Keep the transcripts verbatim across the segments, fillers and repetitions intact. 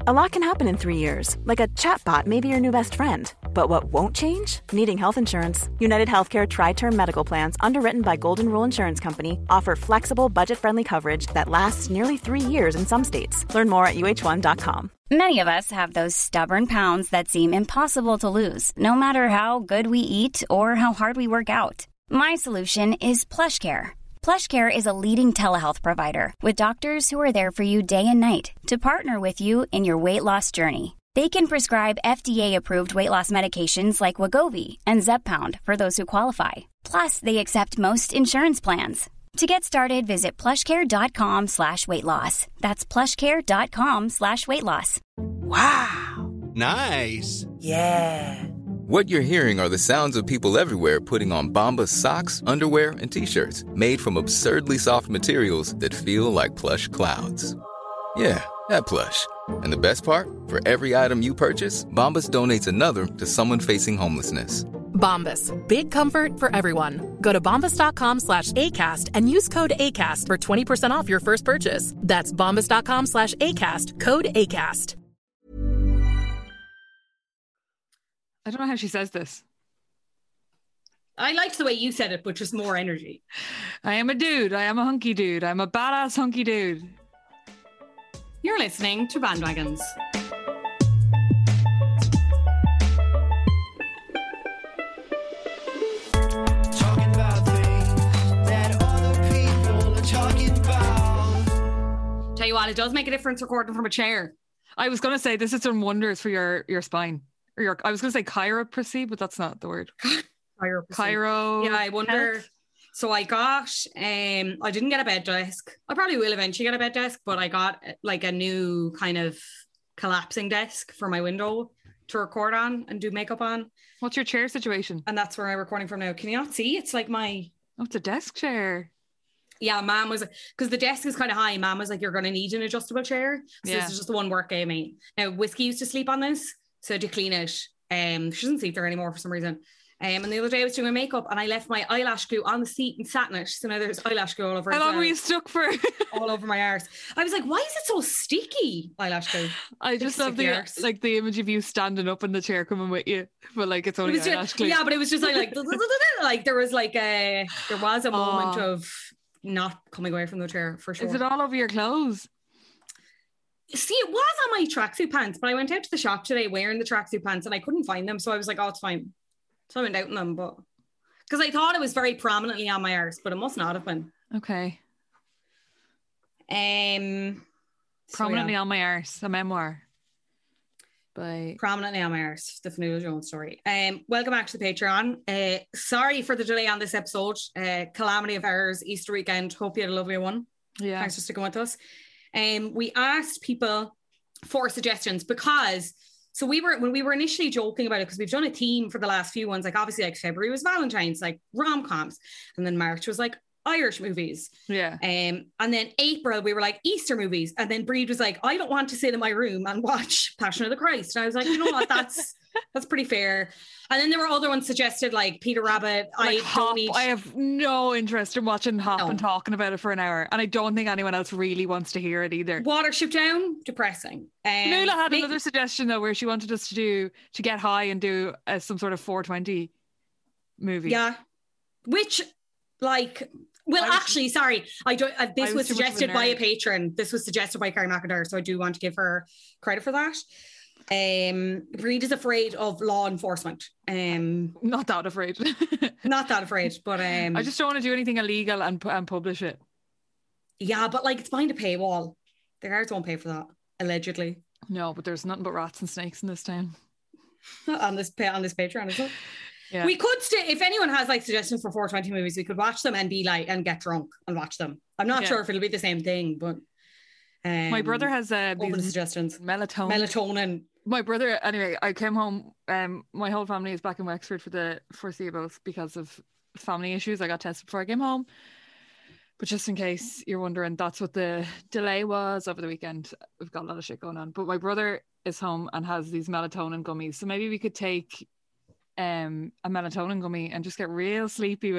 A lot can happen in three years, like a chatbot may be your new best friend. But what won't change? Needing health insurance. United Healthcare Tri-Term Medical Plans, underwritten by Golden Rule Insurance Company, offer flexible, budget-friendly coverage that lasts nearly three years in some states. Learn more at U H one dot com. Many of us have those stubborn pounds that seem impossible to lose, no matter how good we eat or how hard we work out. My solution is PlushCare. PlushCare is a leading telehealth provider with doctors who are there for you day and night to partner with you in your weight loss journey. They can prescribe F D A-approved weight loss medications like Wegovy and Zepbound for those who qualify. Plus, they accept most insurance plans. To get started, visit plushcare.com slash weight loss. That's plushcare.com slash weight loss. Wow. Nice. Yeah. What you're hearing are the sounds of people everywhere putting on Bombas socks, underwear, and T-shirts made from absurdly soft materials that feel like plush clouds. Yeah, that plush. And the best part? For every item you purchase, Bombas donates another to someone facing homelessness. Bombas. Big comfort for everyone. Go to bombas.com slash ACAST and use code ACAST for twenty percent off your first purchase. That's bombas.com slash ACAST. Code ACAST. I don't know how she says this. I liked the way you said it, which was more energy. I am a dude. I am a hunky dude. I'm a badass hunky dude. You're listening to Bandwagons. Talking about things that other people are talking about. Tell you what, it does make a difference recording from a chair. I was going to say this is some wonders for your, your spine. Or your, I was going to say chiroplasty, but that's not the word. Chiroplasty. Chiro. Yeah, I wonder. Health. So I got, um, I didn't get a bed desk. I probably will eventually get a bed desk, but I got like a new kind of collapsing desk for my window to record on and do makeup on. What's your chair situation? And that's where I'm recording from now. Can you not see? It's like my... Oh, it's a desk chair. Yeah, Mom was, because the desk is kind of high. Mom was like, you're going to need an adjustable chair. So Yeah. this is just the one work gave me. Now, Whiskey used to sleep on this. So to clean it, um, she doesn't sleep there anymore for some reason. Um, and the other day I was doing my makeup and I left my eyelash glue on the seat and sat in it. So now there's eyelash glue all over. How it long now. were you stuck for? All over my arse. I was like, why is it so sticky? Eyelash glue. I just love sticky the arse. like the image of you standing up in the chair coming with you, but like it's It only was eyelash just, glue. yeah, but it was just like, like, like there was like a, there was a moment Aw. of not coming away from the chair for sure. Is it all over your clothes? See, it was on my tracksuit pants, but I went out to the shop today wearing the tracksuit pants and I couldn't find them. So I was like, oh, it's fine. So I went out in them, but because I thought it was very prominently on my arse, but it must not have been. Okay. Um, Prominently so, yeah. on my arse, a memoir. By Prominently on my arse, the Fanula Jones story. Um, welcome back to the Patreon. Uh, sorry for the delay on this episode. Uh, calamity of errors, Easter weekend. Hope you had a lovely one. yeah. Thanks for sticking with us. Um, we asked people for suggestions because so we were when we were initially joking about it because we've done a theme for the last few ones. Like obviously, like February was Valentine's, like rom-coms, and then March was like Irish movies. Yeah. Um, and then April we were like Easter movies, and then Breed was like, I don't want to sit in my room and watch Passion of the Christ. And I was like, you know what, that's that's pretty fair. And then there were other ones suggested like Peter Rabbit. Like I Hop, don't need. I have no interest in watching Hop No. and talking about it for an hour, and I don't think anyone else really wants to hear it either. Watership Down, depressing. Um, Nuala had ma- another suggestion though, where she wanted us to do to get high and do uh, some sort of four twenty movie. Yeah, which like. Well, I was- actually, sorry. I don't. Uh, this I was, was too much of a suggested by a nerd. patron. This was suggested by Karen McIntyre, so I do want to give her credit for that. Um, Breed is afraid of law enforcement. Um, Not that afraid. not that afraid, but um, I just don't want to do anything illegal and pu- and publish it. yeah, but like it's behind a paywall. The guards won't pay for that, allegedly. No, but there's nothing but rats and snakes in this town. on this pa- on this Patreon, is it? Yeah. We could stay. If anyone has like suggestions for four twenty movies, we could watch them and be like and get drunk and watch them. I'm not Yeah. sure if it'll be the same thing, but um, My brother has uh, open to these suggestions. melatonin. Melatonin. My brother, anyway, I came home. Um, my whole family is back in Wexford for the foreseeable because of family issues. I got tested before I came home. But just in case you're wondering, that's what the delay was over the weekend. We've got a lot of shit going on. But my brother is home and has these melatonin gummies. So maybe we could take um, a melatonin gummy and just get real sleepy with it.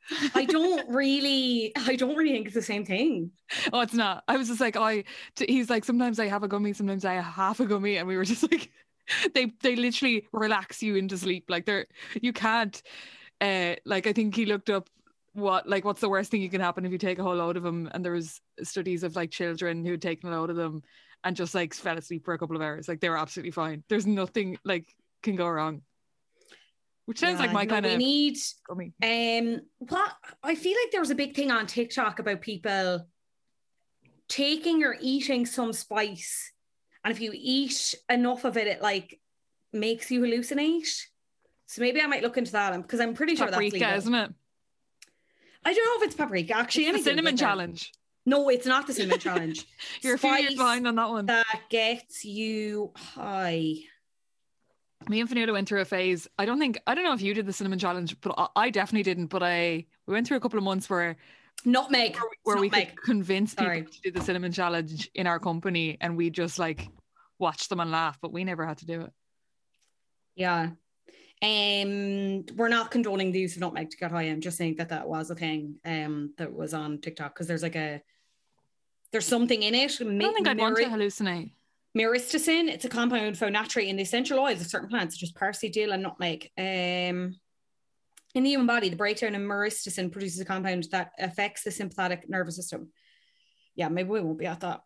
I don't really, I don't really think it's the same thing. Oh, it's not. I was just like, I. T- he's like, sometimes I have a gummy, sometimes I have half a gummy, and we were just like, they they literally relax you into sleep. Like they're you can't. Uh, like I think he looked up what like what's the worst thing you can happen if you take a whole load of them, and there was studies of like children who'd taken a load of them and just like fell asleep for a couple of hours. Like they were absolutely fine. There's nothing like can go wrong. Which sounds Yeah, like my no, kind we of need. gummy. Um, what I feel like there was a big thing on TikTok about people taking or eating some spice, and if you eat enough of it, it like makes you hallucinate. So maybe I might look into that because I'm pretty sure Paprika, that's legal. isn't it? I don't know if it's paprika. Actually, It's the anything cinnamon with it. challenge. No, it's not the cinnamon challenge. You're a few years Spice behind on that one. that gets you high. Me and Fanuta went through a phase. I don't think I don't know if you did the cinnamon challenge, but I, I definitely didn't. But I we went through a couple of months where Nutmeg. where, where we Nutmeg. could convince people Sorry. to do the cinnamon challenge in our company, and we just like watch them and laugh, but we never had to do it. Yeah. Um, we're not condoning the use of nutmeg to get high. I'm just saying that that was a thing um, that was on TikTok because there's like a there's something in it. I don't think I'd want to hallucinate. Myristicin, it's a compound found naturally in the essential oils of certain plants, such as parsley, dill, and nutmeg. Um, in the human body, the breakdown in myristicin produces a compound that affects the sympathetic nervous system. Yeah, maybe we won't be at that.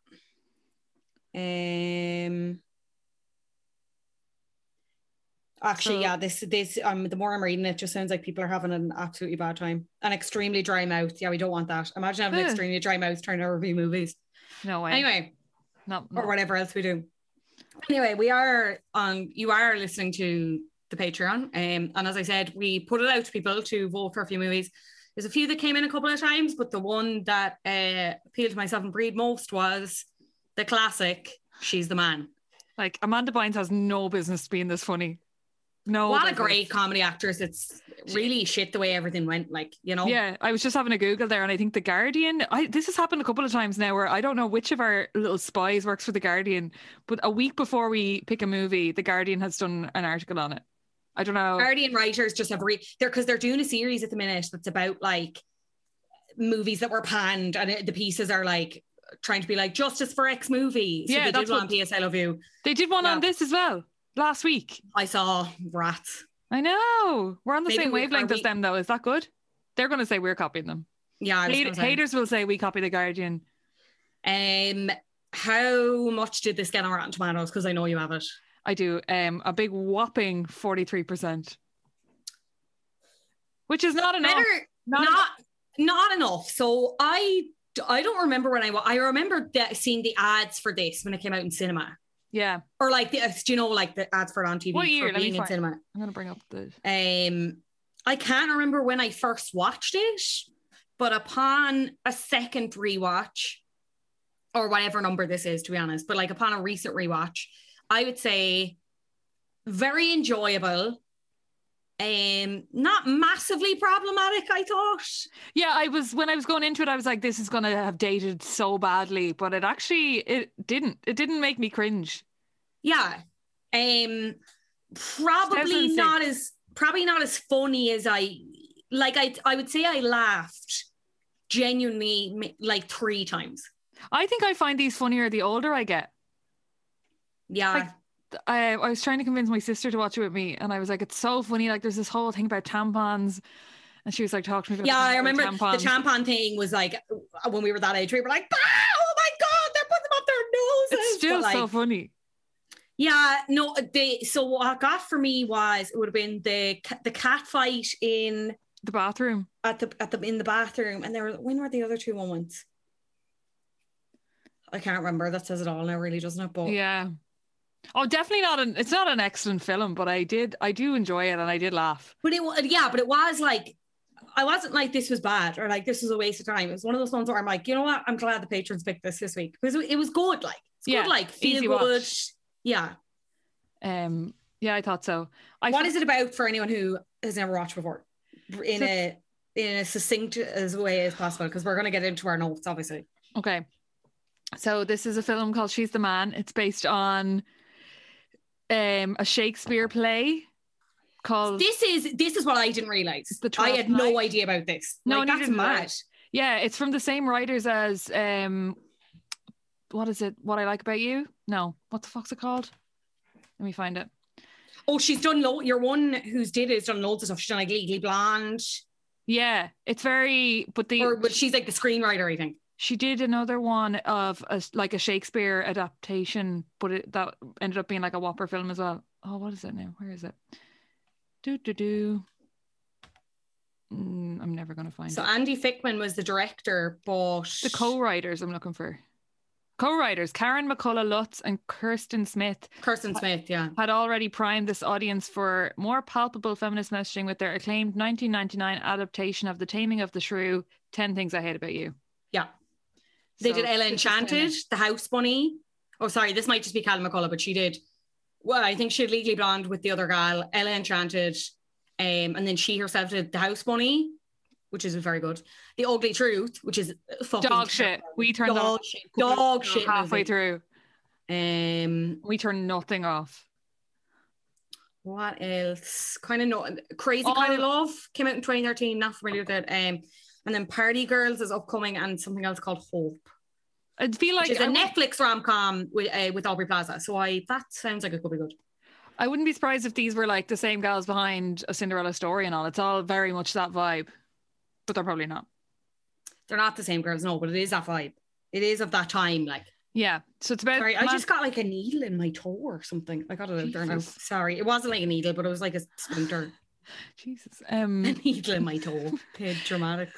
Um, actually, So- yeah, this this um, the more I'm reading it, just sounds like people are having an absolutely bad time. An extremely dry mouth. Yeah, we don't want that. Imagine having an Ugh. extremely dry mouth trying to review movies. No way. Anyway. no, Or whatever else we do. Anyway, we are on, you are listening to the Patreon. Um, and as I said, we put it out to people to vote for a few movies. There's a few that came in a couple of times, but the one that uh, appealed to myself and Breed most was the classic, She's the Man. Like Amanda Bynes has no business being this funny. No. what a business. great comedy actress. It's really shit the way everything went, like, you know? Yeah, I was just having a Google there, and I think The Guardian, I this has happened a couple of times now where I don't know which of our little spies works for The Guardian, but a week before we pick a movie, The Guardian has done an article on it. I don't know. Guardian writers just have re they're because they're doing a series at the minute that's about like movies that were panned, and it, the pieces are like trying to be like justice for X movie. So Yeah, they that's did one what- on P S I Love You. They did one Yeah. on this as well last week. I saw Rats. I know. We're on the Maybe same we- wavelength are as we- them, though. Is that good? They're going to say we're copying them. Yeah, I was Hate- gonna say. haters will say we copy The Guardian. Um, how much did this get on Rotten Tomatoes? Because I know you have it. I do. Um, a big whopping forty-three percent. Which is not enough. Better Not not not, enough. So I I don't remember when I wa- I remember that seeing the ads for this when it came out in cinema, Yeah. or like the do you know like the ads for it on T V What year? for Let me being in find- cinema. I'm going to bring up the... Um, I can't remember when I first watched it, but upon a second rewatch, or whatever number this is, to be honest, but like upon a recent rewatch, I would say very enjoyable. Um, not massively problematic, I thought. Yeah, I was... When I was going into it, I was like, this is going to have dated so badly. But it actually... It didn't. It didn't make me cringe. Yeah. Um, probably two thousand six. not as probably not as funny as I like. I I would say I laughed genuinely m- like three times. I think I find these funnier the older I get. Yeah. Like, I, I was trying to convince my sister to watch it with me, and I was like, it's so funny. Like, there's this whole thing about tampons, and she was like, talk to me about yeah, the I whole remember tampons. the tampon thing was like when we were that age, we were like, ah, oh my god, they're putting them up their noses. It's still But, like, so funny. yeah, no, they. So what got for me was it would have been the ca- the cat fight in The bathroom. at the at the in the bathroom, and there were when were the other two moments? I can't remember. That says it all now, really, doesn't it? But Yeah. Oh, definitely not an. It's not an excellent film, but I did. I do enjoy it, and I did laugh. but it wa- yeah, but it was like I wasn't like this was bad or like this was a waste of time. It was one of those ones where I'm like, you know what? I'm glad the patrons picked this this week because it was good. Like it's Yeah, good, like feel easy good. watch. Yeah. Um. Yeah, I thought so. I What f- is it about for anyone who has never watched before? In So- a in a succinct as way as possible, because we're going to get into our notes, obviously. Okay. So this is a film called She's the Man. It's based on um a Shakespeare play called. This is this is what I didn't realize. The I twelfth had no Night. idea about this. No, like, neither that's did I. mad. Yeah, it's from the same writers as um, what is it? What I Like About You? No, what the fuck's it called? Let me find it. Oh, she's done lo- your one who's did it has done loads of stuff. She's done like Legally Blonde. Yeah, it's very. But the Or but she's like the screenwriter, I think. she did another one of a, like a Shakespeare adaptation, but it, that ended up being like a whopper film as well. Oh, what is it now? Where is it? Do do do. Mm, I'm never gonna find So it. Andy Fickman was the director, but The co-writers I'm looking for. Co-writers Karen McCullough Lutz and Kirsten Smith Kirsten Smith, yeah. had already primed this audience for more palpable feminist messaging with their acclaimed nineteen ninety-nine adaptation of The Taming of the Shrew, ten Things I Hate About You. Yeah. They So did Ella this is Enchanted, kinda- The House Bunny. Oh, sorry, this might just be Callum McCullough, but she did. Well, I think she had Legally Blonde with the other gal, Ella Enchanted, um, and then she herself did The House Bunny, which is very good. The Ugly Truth, which is fucking Dog shit. terrible. We turned dog off shit. Dog shit. halfway movie. through. Um, We turned nothing off. what else? Kind of no, Crazy All- Kind of Love came out in twenty thirteen. Not familiar with it. Um, and then Party Girls is upcoming, and something else called Hope. I feel like Which is a I, wou- Netflix rom com with uh, with Aubrey Plaza. So I that sounds like it could be good. I wouldn't be surprised if these were like the same gals behind A Cinderella Story and all. It's all very much that vibe, but they're probably not. They're not the same girls, no, but it is that vibe. It is of that time. Like, Yeah. So it's about. sorry, I man- just got like a needle in my toe or something. I got it out there now. Jesus. Sorry, it wasn't like a needle, but it was like a splinter. Jesus. A Um. needle in my toe. Bit dramatic.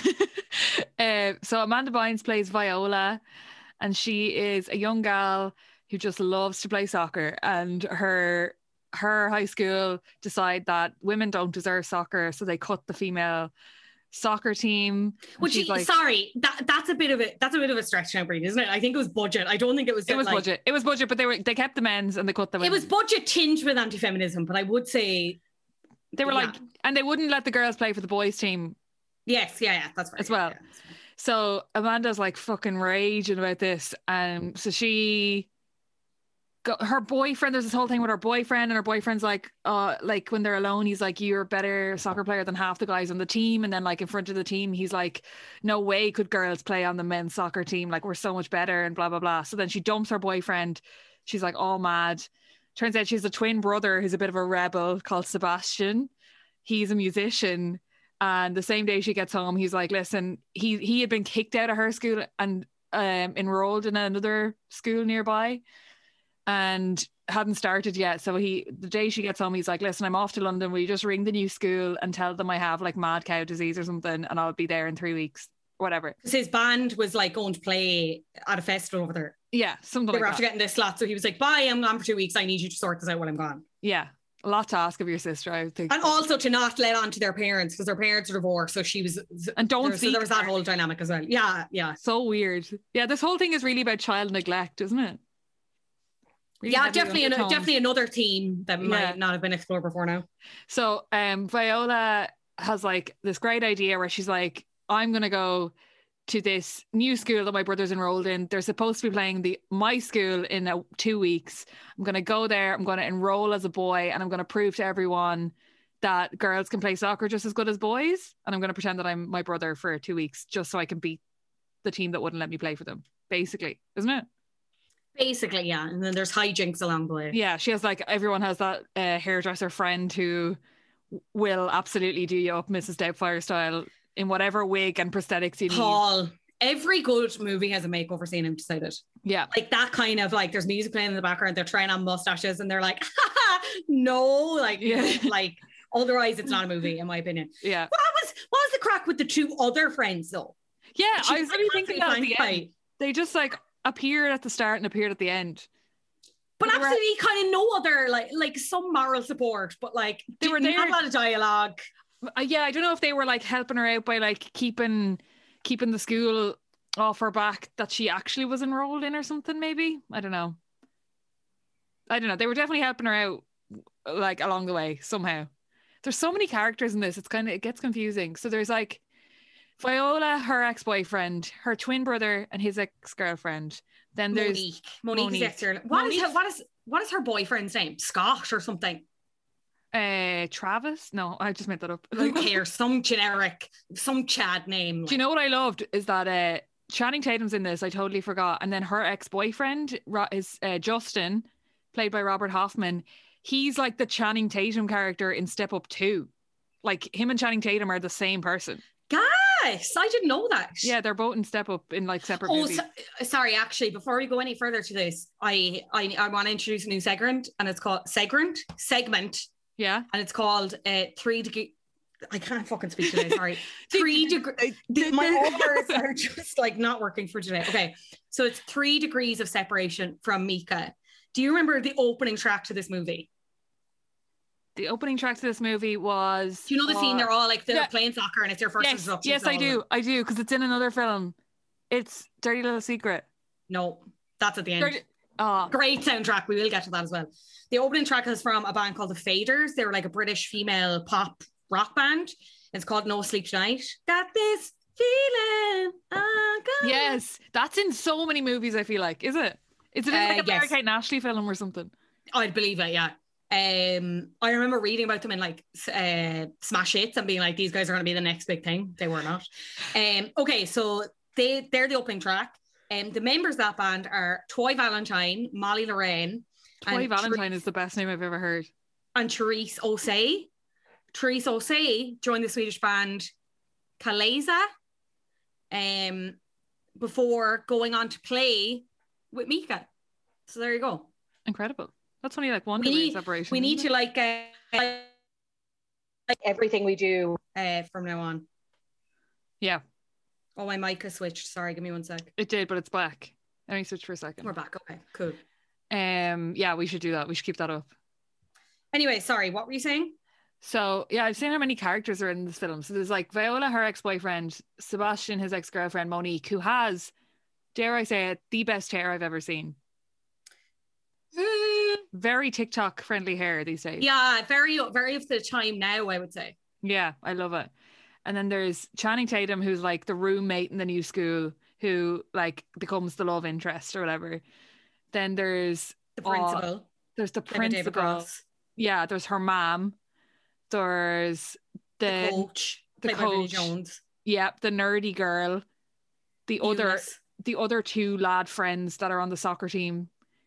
uh, so Amanda Bynes plays Viola, and she is a young gal who just loves to play soccer, and her her high school decide that women don't deserve soccer, so they cut the female soccer team. And Which, she's like, sorry, that that's a bit of a that's a bit of a stretch now, Breen, isn't it? I think it was budget. I don't think it was. it was like, budget. It was budget, but they were they kept the men's and they cut the It women. was budget tinged with anti-feminism, but I would say They were yeah. like, and they wouldn't let the girls play for the boys team yes, yeah, yeah, that's right. as well. Yeah, that's right. So Amanda's like fucking raging about this. Um, so she got her boyfriend. There's this whole thing with her boyfriend, and her boyfriend's like, uh, like when they're alone, he's like, "You're a better soccer player than half the guys on the team." And then, like in front of the team, he's like, "No way could girls play on the men's soccer team. Like we're so much better." And blah blah blah. So then she dumps her boyfriend. She's like all mad. Turns out she's a twin brother who's a bit of a rebel called Sebastian. He's a musician. And the same day she gets home, he's like, listen, he he had been kicked out of her school and um, enrolled in another school nearby and hadn't started yet. So he, the day she gets home, he's like, listen, I'm off to London. Will you just ring the new school and tell them I have like mad cow disease or something, and I'll be there in three weeks, whatever. Because his band was like going to play at a festival over there. Yeah, something They like were that. after getting this slot, so he was like, "Bye, I'm gone for two weeks. I need you to sort this out while I'm gone." Yeah, a lot to ask of your sister, I think. And also to not let on to their parents because their parents are divorced. So she was, And don't there, so speak there was that to whole dynamic as well. Yeah, yeah, So weird. Yeah, this whole thing is really about child neglect, isn't it? Really yeah. heavy Definitely, an, undertones. definitely another theme that Yeah. might not have been explored before now. So um Viola has like this great idea where she's like, I'm gonna go to this new school that my brother's enrolled in. They're supposed to be playing the my school in a, two weeks. I'm gonna go there, I'm gonna enroll as a boy, and I'm gonna prove to everyone that girls can play soccer just as good as boys. And I'm gonna pretend that I'm my brother for two weeks just so I can beat the team that wouldn't let me play for them, basically, isn't it? Basically, yeah. And then there's hijinks along the way. Yeah, she has like, everyone has that uh, hairdresser friend who will absolutely do you up Missus Doubtfire style in whatever wig and prosthetics you need. Paul, every good movie has a makeover scene. I've decided. Yeah. Like that kind of like there's music playing in the background. They're trying on mustaches and they're like, no, like Yeah. like otherwise it's not a movie in my opinion. Yeah. What was what was the crack with the two other friends though? Yeah, She I was like, really thinking that at absolutely the fine end. fight. They just like appeared at the start and appeared at the end. But They were- absolutely kind of no other like like some moral support, but like They were didn't have there- a lot of dialogue. Uh, yeah, I don't know if they were like helping her out by like keeping keeping the school off her back that she actually was enrolled in or something, maybe. I don't know. I don't know. They were definitely helping her out like along the way somehow. There's so many characters in this, it's kind of it gets confusing. So there's like Viola, her ex-boyfriend, her twin brother, and his ex-girlfriend. Then there's Monique. Monique, Monique. is ex-girl. What is Monique- her, what is what is her boyfriend's name? Scott or something. Uh, Travis? No, I just made that up. Who cares? Some generic, some Chad name. Do you know what I loved is that uh, Channing Tatum's in this. I totally forgot. And then her ex-boyfriend Ro- is uh, Justin, played by Robert Hoffman. He's like the Channing Tatum character in Step Up two. Like him and Channing Tatum are the same person. Guys, I didn't know that. Yeah, they're both in Step Up in like separate Oh, movies. so, sorry. Actually, before we go any further to this, I I, I want to introduce a new segment, and it's called segment segment. Yeah, and it's called uh, three degree. I can't fucking speak today. Sorry, three degree. My words are just like not working for today. Okay, so it's three degrees of separation from Mika. Do you remember the opening track to this movie? The opening track to this movie was. Do you know the uh, scene? They're all like they're yeah. playing soccer, and it's their first yes, introduction. Yes, I do. I do because it's in another film. It's Dirty Little Secret. No, that's at the end. Dirty- Oh. Great soundtrack. We will get to that as well. The opening track is from a band called the Faders. They were like a British female pop rock band. It's called No Sleep Tonight. Got this feeling. Yes, that's in so many movies. I feel like, is it? Is it in like uh, a Barry yes. Kate and Ashley film or something? I'd believe it. Yeah. Um, I remember reading about them in like uh, Smash Hits and being like, these guys are going to be the next big thing. They were not. Um, okay, so they they're the opening track. Um, the members of that band are Toy Valentine, Molly Lorraine. Toy Valentine Ther- is the best name I've ever heard. And Therese O'Shea. Therese O'Shea joined the Swedish band Kaleza um, before going on to play with Mika. So there you go. Incredible. That's only like one degree separation. We need to like, uh, like everything we do uh, from now on. Yeah. Oh, my mic has switched. Sorry, give me one sec. It did, but it's back. Let me switch for a second. We're back. Okay, cool. Um, yeah, we should do that. We should keep that up. Anyway, sorry, what were you saying? So, yeah, I've seen how many characters are in this film. So there's like Viola, her ex-boyfriend, Sebastian, his ex-girlfriend, Monique, who has, dare I say it, the best hair I've ever seen. Mm. Very TikTok friendly hair these days. Yeah, very, very of the time now, I would say. Yeah, I love it. And then there's Channing Tatum, who's like the roommate in the new school, who like becomes the love interest or whatever. Then there's the principal. Uh, there's the principal. Yeah, there's her mom. There's the, the coach. The coach. Jones. Yeah, the nerdy girl. The Eunice. other, the other two lad friends that are on the soccer team.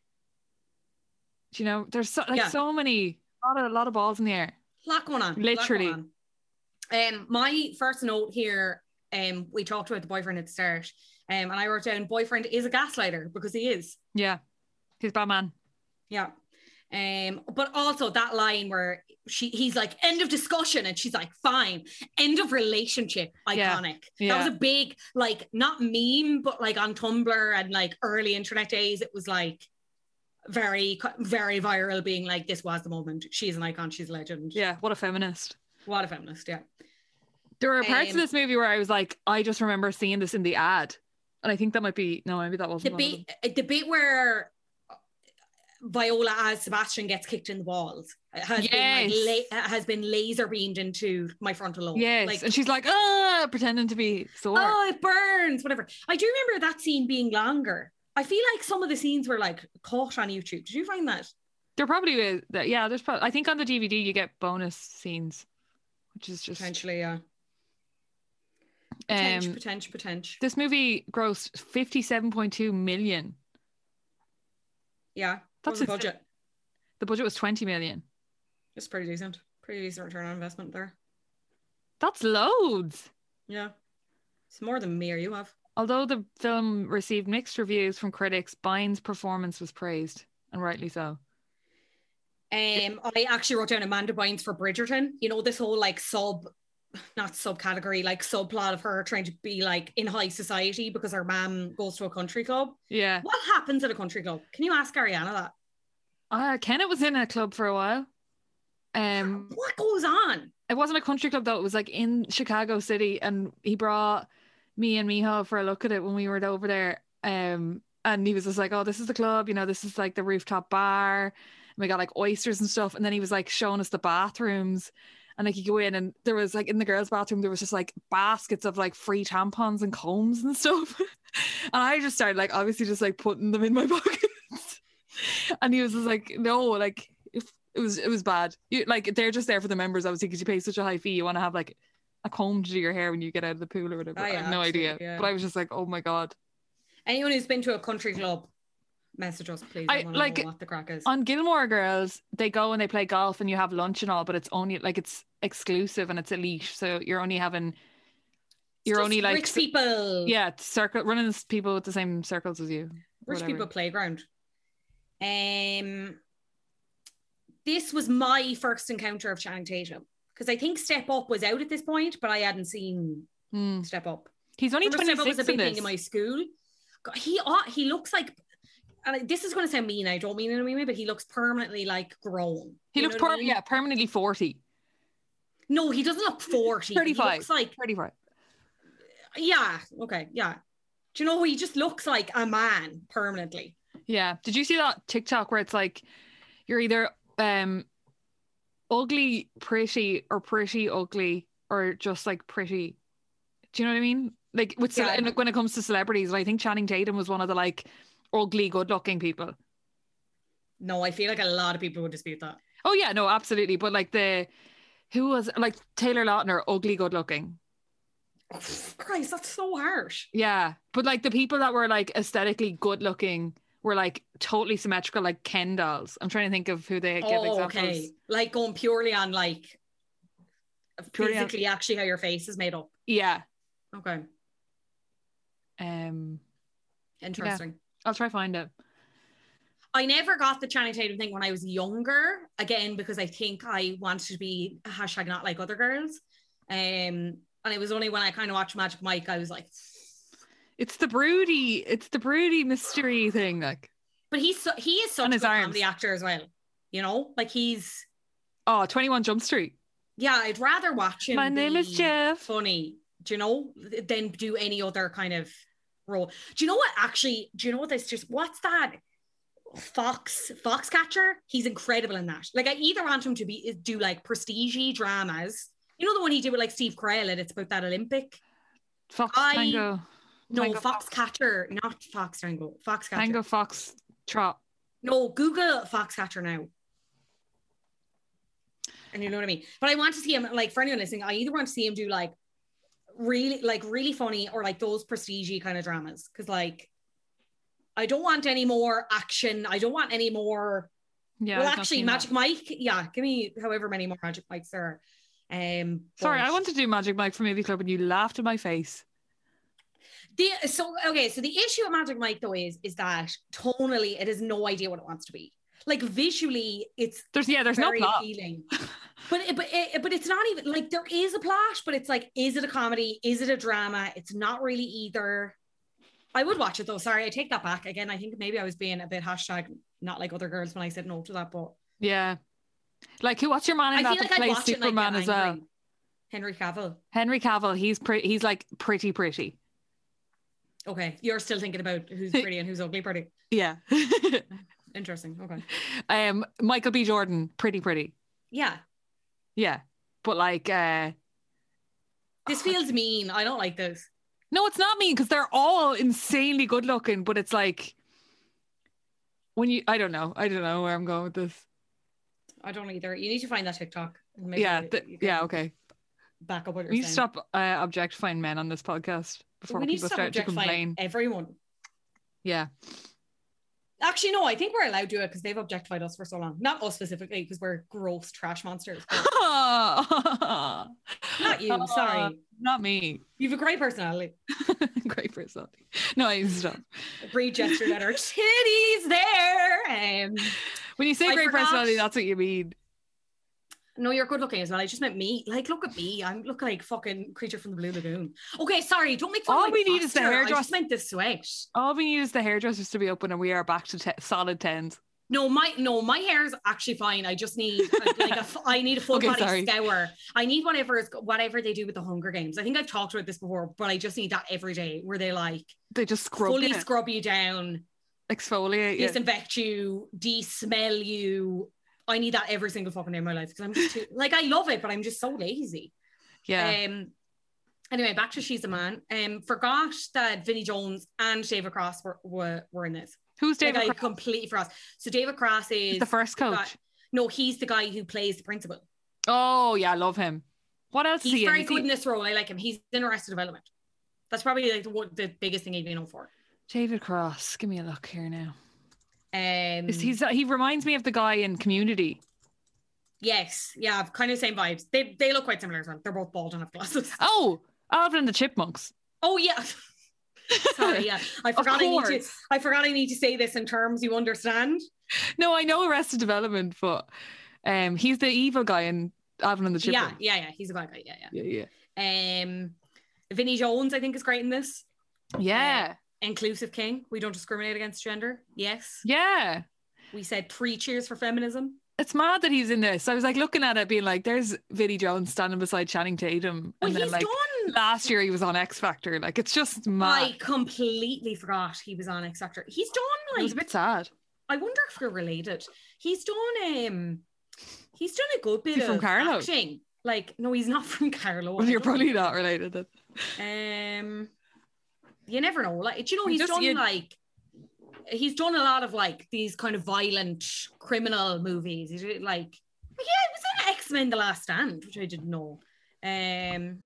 Do you know, there's so, like yeah. so many, a lot of, a lot of balls in the air. A lot going on. Literally. Lot going on. Um, my first note here, um, we talked about the boyfriend at the start, um, and I wrote down boyfriend is a gaslighter because he is. Yeah, he's bad man. Yeah, um, but also that line where she he's like end of discussion and she's like fine, end of relationship, iconic. Yeah. Yeah. That was a big like not meme, but like on Tumblr and like early internet days, it was like very very viral, being like this was the moment. She's an icon. She's a legend. Yeah, what a feminist. What a feminist, yeah. There were parts um, of this movie where I was like, I just remember seeing this in the ad. And I think that might be, no, maybe that wasn't the bit, the bit where Viola as Sebastian gets kicked in the balls has, yes. been, like, la- has been laser beamed into my frontal lobe. Yes, like, and she's like, ah, pretending to be sore. Oh, it burns, whatever. I do remember that scene being longer. I feel like some of the scenes were like caught on YouTube. Did you find that? There probably is. Yeah, there's probably, I think on the D V D you get bonus scenes. Which is just potentially, yeah. Potential, um, potential, potential. This movie grossed fifty-seven point two million. Yeah, that's the budget. The budget was twenty million. It's pretty decent. Pretty decent return on investment there. That's loads. Yeah, it's more than me or you have. Although the film received mixed reviews from critics, Bynes' performance was praised, and rightly so. Um, I actually wrote down Amanda Bynes for Bridgerton. You know, this whole like sub, not subcategory, like subplot of her trying to be like in high society because her mom goes to a country club. Yeah. What happens at a country club? Can you ask Ariana that? Uh, Kenneth was in a club for a while. Um, what goes on? It wasn't a country club though. It was like in Chicago City, and he brought me and Miho for a look at it when we were over there. Um, and he was just like, "Oh, this is the club. You know, this is like the rooftop bar." And we got like oysters and stuff. And then he was like showing us the bathrooms. And like you go in and there was like in the girls' bathroom, there was just like baskets of like free tampons and combs and stuff. And I just started like obviously just like putting them in my pockets. And he was just like, no, like if It was it was bad. You, like they're just there for the members, obviously, because you pay such a high fee. You want to have like a comb to do your hair when you get out of the pool or whatever. Oh, yeah, I have no idea. yeah. But I was just like, oh my God. Anyone who's been to a country club, message us, please. I, I want like to know what the crack is. On Gilmore Girls, they go and they play golf and you have lunch and all, but it's only like it's exclusive and it's elite. So you're only having you're Just only like rich people. Yeah, circle running with people with the same circles as you. Rich whatever. people playground. Um this was my first encounter of Channing Tatum. Because I think Step Up was out at this point, but I hadn't seen Mm. Step Up. He's only Remember Step Up was a twenty-six in big thing this. in my school. God, he uh, he looks like, and this is going to sound mean. I don't mean it in a mean way, but he looks permanently like grown. He You looks know what per- I mean? yeah, permanently forty. No, he doesn't look forty. He thirty-five. looks like thirty-five. yeah. Okay, yeah. Do you know he just looks like a man permanently? Yeah. Did you see that TikTok where it's like you're either um ugly pretty or pretty ugly or just like pretty? Do you know what I mean? Like with Yeah. cele- when it comes to celebrities, I think Channing Tatum was one of the like ugly, good-looking people. No, I feel like a lot of people would dispute that. Oh yeah, no, absolutely. But like the who was like Taylor Lautner, ugly, good-looking. Oh, Christ, that's so harsh. Yeah, but like the people that were like aesthetically good-looking were like totally symmetrical, like Ken dolls. I'm trying to think of who they give Oh, examples. okay. Like going purely on like Purely on- physically actually how your face is made up. Yeah. Okay. Um, Interesting. I'll try find it. I never got the Channing Tatum thing when I was younger, again, because I think I wanted to be hashtag not like other girls. Um, and it was only when I kind of watched Magic Mike, I was like, It's the broody, it's the broody mystery thing, like. but he's so, he is such On a his good arms. comedy actor as well. You know, like he's, Oh, twenty-one Jump Street. yeah, I'd rather watch him. My name is be Jeff. Funny, do you know, than do any other kind of role. Do you know what actually, do you know what this just, what's that? Fox Foxcatcher, he's incredible in that. Like I either want him to be do like prestige dramas, you know, the one he did with like Steve Carell, and it's about that Olympic. Fox I- Tango. No, Tango Foxcatcher, not Fox Tango, Foxcatcher. Tango Fox Trot. No, Google Foxcatcher now, and you know what I mean. But I want to see him, like for anyone listening, I either want to see him do like really, like really funny, or like those prestige kind of dramas, because like. I don't want any more action. I don't want any more. Yeah. well, I've not actually, seen Magic that. Mike. Yeah, give me however many more Magic Mikes there are. Um, Sorry, but I want to do Magic Mike for Movie Club and you laughed in my face. the so okay. So the issue with Magic Mike though is is that tonally it has no idea what it wants to be. Like visually, it's There's yeah, there's very no plot. appealing. But it, but it, but it's not even like there is a plot, but it's like, is it a comedy? Is it a drama? It's not really either. I would watch it though. Sorry, I take that back. Again, I think maybe I was being a bit hashtag not like other girls when I said no to that, but Yeah. Like who what's your man in I that feel like that I'd plays watch it like Superman get as well? angry. Henry Cavill. Henry Cavill, he's pretty he's like pretty pretty. Okay, you're still thinking about who's pretty and who's ugly pretty. Yeah. Interesting. Okay. um Michael B. Jordan, pretty pretty. Yeah. Yeah. But like uh This feels mean. I don't like this. no, it's not mean because they're all insanely good looking, but it's like when you I don't know. I don't know where I'm going with this. I don't either. You need to find that TikTok. and maybe Yeah, you th- can yeah, okay. Back up what you're We need saying. to stop uh, objectifying men on this podcast before we need people to stop start to objectifying complain. everyone. Yeah. Actually, no, I think we're allowed to do it because they've objectified us for so long. Not us specifically, because we're gross trash monsters. but Not Not you, sorry. Not me. You have a great personality. Great personality. No, I need to stop. Bree gestured at her titties there. Um, When you say I great forgot. personality, that's what you mean. no, you're good looking as well. I just meant me. Like, look at me. I'm looking like fucking Creature from the Blue Lagoon. Okay, sorry. Don't make fun All of my we need is the posture. I hairdress- just meant the sweat. All we need is the hairdressers to be open and we are back to te- solid tens. No, my no, my hair is actually fine. I just need a, like a, f- I need a full Okay, body sorry. scour. I need whatever is whatever they do with the Hunger Games. I think I've talked about this before, but I just need that every day where they like They just scrub fully it, scrub you down, exfoliate you. disinfect you, de-smell you. I need that every single fucking day of my life because I'm just too like I love it, but I'm just so lazy. Yeah. Um. Anyway, back to She's a Man. Um. Forgot that Vinnie Jones and David Cross were were, were in this. Who's David Like, I Cross? completely forgot. So David Cross is He's the first coach. got- No, he's the guy who plays the principal. Oh yeah, I love him. What else? He's is he very in? Is good he... in this role. I like him. He's in Arrested Development. That's probably like the, the biggest thing he'd be known for. David Cross. Give me a look here now. Um, Is he's he reminds me of the guy in Community. Yes, yeah, kind of same vibes. They they look quite similar as well. They're both bald and have glasses. Oh, Alvin and the Chipmunks. Oh yeah. Sorry, yeah. I forgot I need to course. I forgot I need to say this in terms you understand. No, I know Arrested Development, but um, he's the evil guy in Alvin and the Yeah, Chipmunks. yeah, yeah. He's a bad guy. Yeah, yeah. Yeah, yeah. Um, Vinnie Jones, I think, is great in this. Yeah. Uh, inclusive king. We don't discriminate against gender. Yes. Yeah. We said three cheers for feminism. It's mad that he's in this. I was like looking at it being like, there's Vinnie Jones standing beside Channing Tatum. Well, and then he's like done. last year he was on X Factor. Like it's just mad. I completely forgot he was on X Factor. He's done It was like a bit sad. I wonder if we're related. He's done um he's done a good bit He's from of Carlow. acting. Like, no, he's not from Carlow. Well, I you're don't probably think not so. related then. Um, you never know. Like, do you know You he's just- done you- like he's done a lot of like these kind of violent criminal movies. He's really, like, yeah, he was in X-Men: The Last Stand, which I didn't know. Um,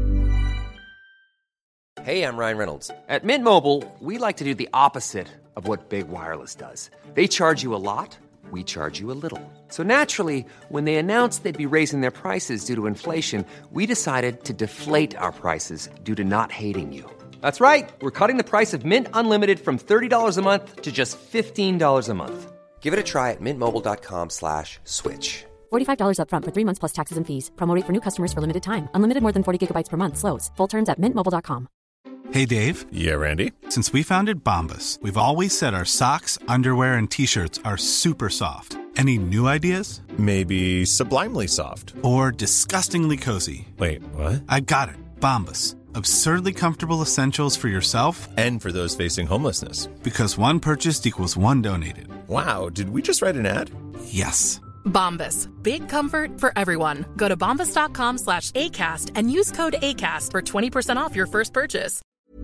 Hey, I'm Ryan Reynolds. At Mint Mobile, we like to do the opposite of what Big Wireless does. They charge you a lot, we charge you a little. So naturally, when they announced they'd be raising their prices due to inflation, we decided to deflate our prices due to not hating you. That's right. We're cutting the price of Mint Unlimited from thirty dollars a month to just fifteen dollars a month. Give it a try at mintmobile.com slash switch. forty-five dollars up front for three months plus taxes and fees. Promo rate for new customers for limited time. Unlimited more than forty gigabytes per month slows. Full terms at mint mobile dot com. Hey, Dave. Yeah, Randy. Since we founded Bombas, we've always said our socks, underwear, and T-shirts are super soft. Any new ideas? Maybe sublimely soft. Or disgustingly cozy? Wait, what? I got it. Bombas. Absurdly comfortable essentials for yourself And for those facing homelessness. because one purchased equals one donated. Wow, did we just write an ad? Yes. Bombas. Big comfort for everyone. Go to bombas.com slash ACAST and use code ACAST for twenty percent off your first purchase.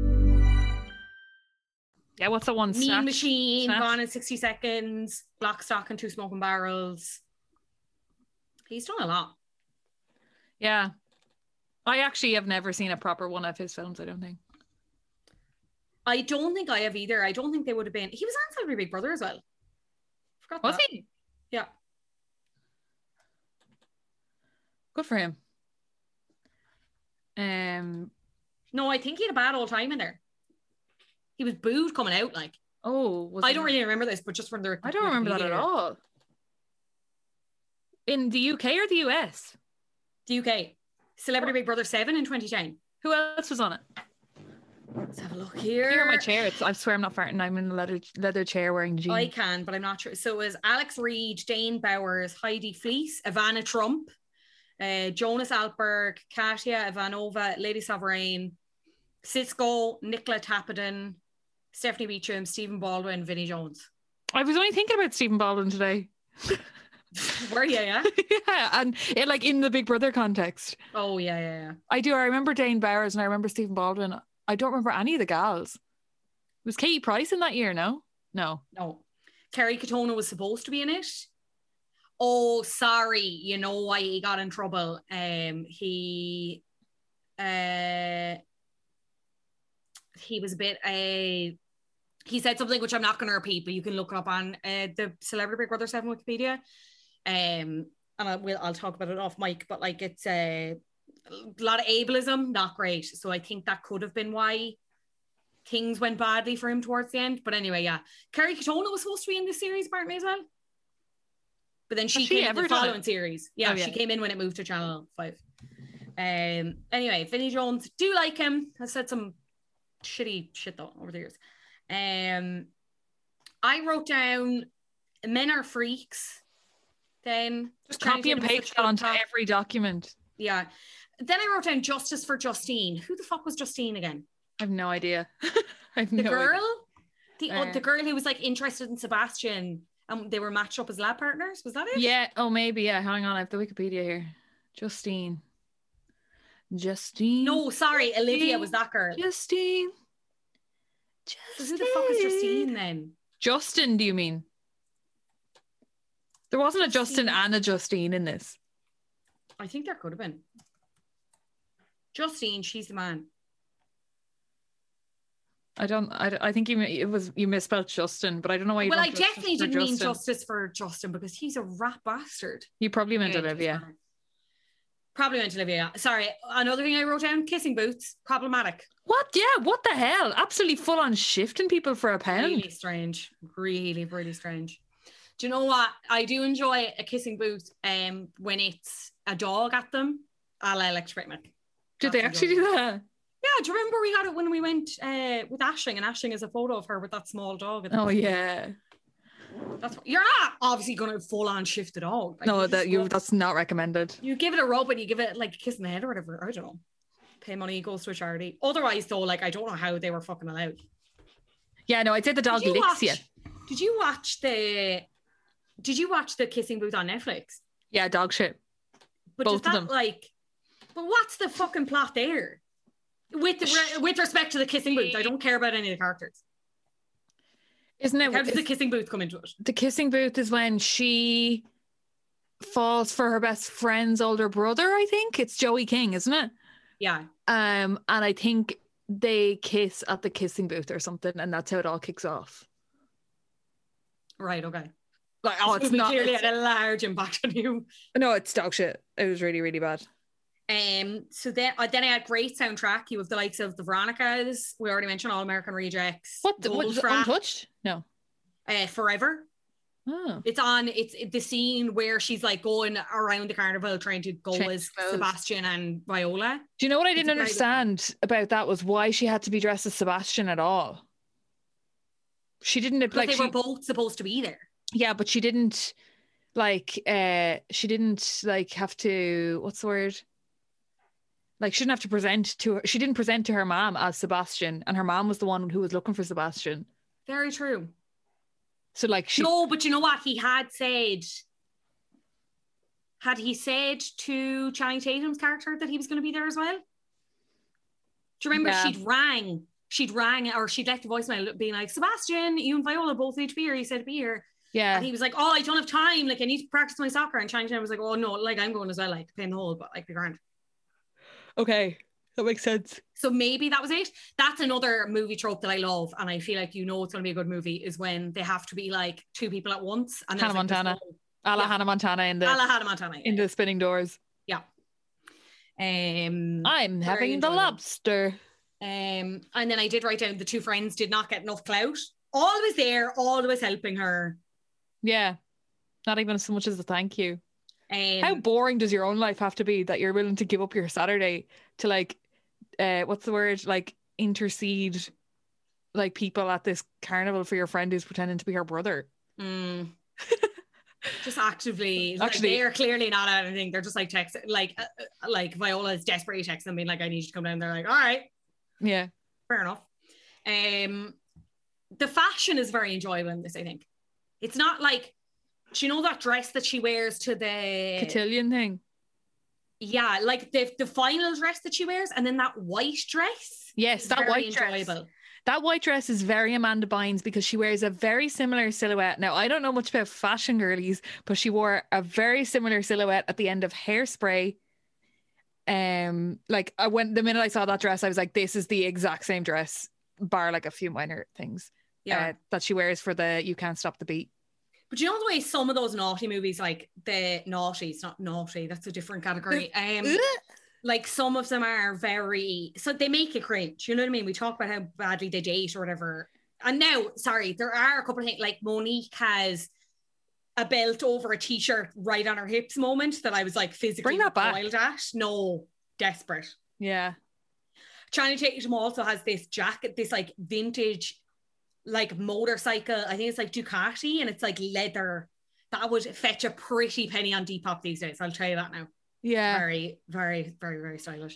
Yeah, what's that one? Mean Snatch? Machine, Snatch? Gone in sixty seconds, Lock, Stock, and Two Smoking Barrels. He's done a lot. Yeah. I actually have never seen a proper one of his films, I don't think. I don't think I have either. I don't think they would have been. He was on Celebrity Big Brother as well. Forgot Was that. he? Yeah. Good for him. Um. No, I think he had a bad old time in there. He was booed coming out. Like, Oh, was I he- don't really remember this, but just from the I don't remember that at Wikipedia. all. In the U K or the U S? The U K. Celebrity Big Brother seven in twenty ten. Who else was on it? Let's have a look here. Here in my chair. It's, I swear I'm not farting. I'm in a leather leather chair wearing jeans. I can, but I'm not sure. So it was Alex Reed, Dane Bowers, Heidi Fleece, Ivana Trump, uh, Jonas Alberg, Katia Ivanova, Lady Sovereign, Cisco, Nicola Tappenden, Stephanie Beecham, Stephen Baldwin, Vinnie Jones. I was only thinking about Stephen Baldwin today. Were you, yeah? Yeah, and it, like in the Big Brother context. Oh, yeah, yeah, yeah. I do. I remember Dane Bowers and I remember Stephen Baldwin. I don't remember any of the gals. Was Katie Price in that year? No? No. No. Kerry Katona was supposed to be in it. Oh, sorry. You know why he got in trouble. Um, he uh he was a bit uh he said something which I'm not going to repeat, but you can look it up on uh, the Celebrity Big Brother seven Wikipedia. Um, and I will I'll talk about it off mic, but like it's uh, a lot of ableism, not great. So I think that could have been why things went badly for him towards the end. But anyway, yeah. Kerry Katona was supposed to be in this series, apparently, as well. But then she Has she came in ever the done following it? series. Yeah, Oh, yeah. she came in when it moved to Channel five. Um. Anyway, Vinnie Jones, do like him. Has said some shitty shit, though, over the years. Um, I wrote down Men Are Freaks. Then Just Channing copy and Tatum was paste such that a onto top- every document. Yeah. Then I wrote down Justice for Justine. Who the fuck was Justine again? I have no idea. I have The no girl? idea. The Uh, the girl who was like interested in Sebastian and they were matched up as lab partners. Was that it? Yeah. Oh, maybe. Yeah. Hang on. I have the Wikipedia here. Justine. Justine. No, sorry, Olivia was that girl. Justine. So who the fuck is Justine then? Justin, do you mean? There wasn't a Justin and a Justine in this. I think there could have been. Justine, she's the man. I don't. I, I think you it was you misspelled Justin, but I don't know why. You well, I don't definitely didn't mean Justin. justice for Justin because he's a rat bastard. You probably meant Yeah, Olivia. Probably meant Olivia. Sorry. Another thing I wrote down: kissing booths, problematic. What? Yeah. What the hell? Absolutely full on shifting people for a pound. Really strange. Really, really strange. Do you know what? I do enjoy a kissing booth. Um, when it's a dog at them, a la Electric Mike. Did they actually do that? Yeah, do you remember we had it when we went uh, with Aisling, and Aisling is a photo of her with that small dog. Oh yeah, that's you're not obviously going to full on shift the dog. Like, no, you that just you go- that's not recommended. You give it a rub and you give it like a kiss in the head or whatever. I don't know. Pay money, goes to a charity. Otherwise, though, like I don't know how they were fucking allowed. Yeah, no, I'd say the dog Did you licks watch- you. Did you watch the? Did you watch the kissing booth on Netflix? Yeah, dog shit. But Both does of that, them. like, but what's the fucking plot there? With the, with respect to the kissing booth, I don't care about any of the characters. Isn't it? How does the is- kissing booth come into it? the kissing booth is when she falls for her best friend's older brother. I think it's Joey King, isn't it? Yeah. Um, and I think they kiss at the kissing booth or something, and that's how it all kicks off. Right. Okay. Like, oh, This it's movie not. clearly it's- had a large impact on you. no, it's dog shit. It was really, really bad. Um. So then, uh, then I had great soundtrack. You have the likes of the Veronicas. We already mentioned All American Rejects. What? The, what Goldfrapp, Untouched? No. Uh, Forever. Oh. It's on. It's the scene where she's like going around the carnival trying to go Change as clothes. Sebastian and Viola. Do you know what I It's didn't a very good- understand about that was why she had to be dressed as Sebastian at all. She didn't Because like they she, were both supposed to be there. yeah, but she didn't like uh she didn't like have to what's the word? Like she didn't have to present to her. She didn't present to her mom as Sebastian, and her mom was the one who was looking for Sebastian. Very true. So like she No, but you know what? He had said, had he said to Channing Tatum's character that he was going to be there as well? Do you remember Yeah. she'd rang, she'd rang, or she'd left a voicemail being like, Sebastian, you and Viola both need to be here. He said to be here. yeah. And he was like, oh, I don't have time. Like, I need to practice my soccer. And Channing Tatum was like, oh, no, like, I'm going as well, like, playing the hole, but like, be grand. Okay, that makes sense. So maybe that was it. That's another movie trope that I love. And I feel like you know it's going to be a good movie is when they have to be like two people at once. And there's, Hannah like, this Montana. whole- A la Yeah. Hannah Montana in the a la Hannah Montana. in the spinning doors. Yeah. Um, I'm very having the enjoyable. lobster. Um, and then I did write down the two friends did not get enough clout. Always there, always helping her. Yeah. Not even so much as a thank you. Um, How boring does your own life have to be that you're willing to give up your Saturday to like uh what's the word? Like intercede like people at this carnival for your friend who's pretending to be her brother. mm, just actively, Actually- like, they're clearly not at anything. They're just like text, like, uh, uh, like Viola is desperately texting them, being like, "I need you to come down." They're like, "All right, Yeah. fair enough." Um, the fashion is very enjoyable in this. I think it's not like, do you know that dress that she wears to the Cotillion thing. Yeah, like the the final dress that she wears, and then that white dress. Yes, is that very white dress. enjoyable. That white dress is very Amanda Bynes because she wears a very similar silhouette. Now, I don't know much about fashion girlies, but she wore a very similar silhouette at the end of Hairspray. Um, like I went the minute I saw that dress, I was like, this is the exact same dress, bar like a few minor things. Yeah. uh, that she wears for the You Can't Stop the Beat. But you know the way some of those naughty movies, like the naughty, it's not naughty, that's a different category. Um, like some of them are very, so they make you cringe. You know what I mean? We talk about how badly they date or whatever. And now, sorry, there are a couple of things, like Monique has a belt over a t-shirt right on her hips moment that I was like physically Bring that back. recoiled at. No, desperate. Yeah. Channing Tatum also has this jacket, this like vintage, like motorcycle. I think it's like Ducati, and it's like leather. That would fetch a pretty penny on Depop these days. I'll tell you that now. Yeah. Very, very, very, very stylish.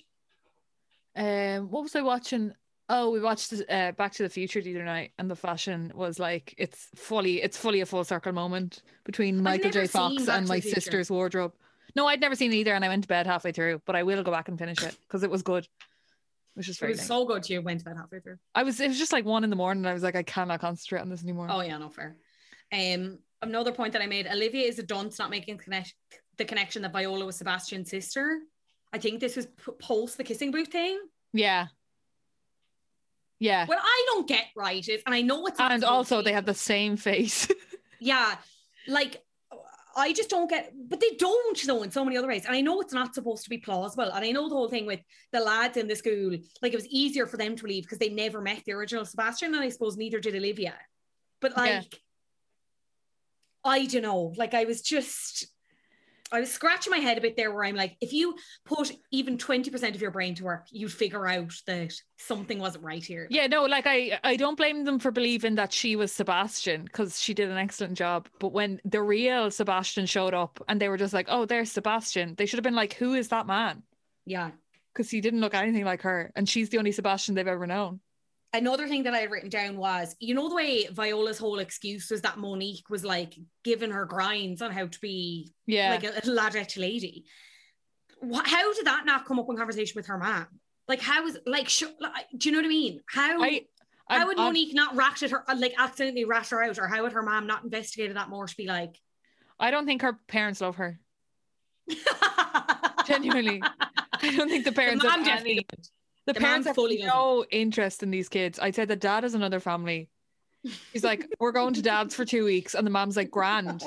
Um, what was I watching? Oh, we watched uh, Back to the Future the other night, and the fashion was like it's fully, it's fully a full circle moment between Michael never J. Fox seen Back and to my the Future. sister's wardrobe. No, I'd never seen it either, and I went to bed halfway through. But I will go back and finish it because it was good. It was just It very. was nice. so good. You went to bed halfway through. I was. It was just like one in the morning. And I was like, I cannot concentrate on this anymore. Oh yeah, no fair. Um, Another point that I made, Olivia is a dunce not making connect- the connection that Viola was Sebastian's sister. I think this was p- post the kissing booth thing. Yeah. Yeah. What I don't get right is, and I know it's not And also they have the same face. Yeah. Like, I just don't get, but they don't know in so many other ways. And I know it's not supposed to be plausible. And I know the whole thing with the lads in the school, like it was easier for them to leave because they never met the original Sebastian. And I suppose neither did Olivia. But like, yeah. I don't know. Like I was just, I was scratching my head a bit there where I'm like, if you put even twenty percent of your brain to work, you'd figure out that something wasn't right here. Yeah, no, like I, I don't blame them for believing that she was Sebastian because she did an excellent job. But when the real Sebastian showed up and they were just like, oh, there's Sebastian, they should have been like, who is that man? Yeah. Because he didn't look anything like her. And she's the only Sebastian they've ever known. Another thing that I had written down was, you know, the way Viola's whole excuse was that Monique was like giving her grinds on how to be yeah. like a, a ladette lady. What, how did that not come up in conversation with her mom? Like, how is like, sh- like, do you know what I mean? How, I, I, how would I, Monique not ratchet her, like accidentally rat her out? Or how would her mom not investigated that more to be like? I don't think her parents love her. Genuinely. I don't think the parents the have mom any... The, the parents have fully no interest in these kids. I'd say the dad is another family. He's like, we're going to dad's for two weeks. And the mom's like, grand.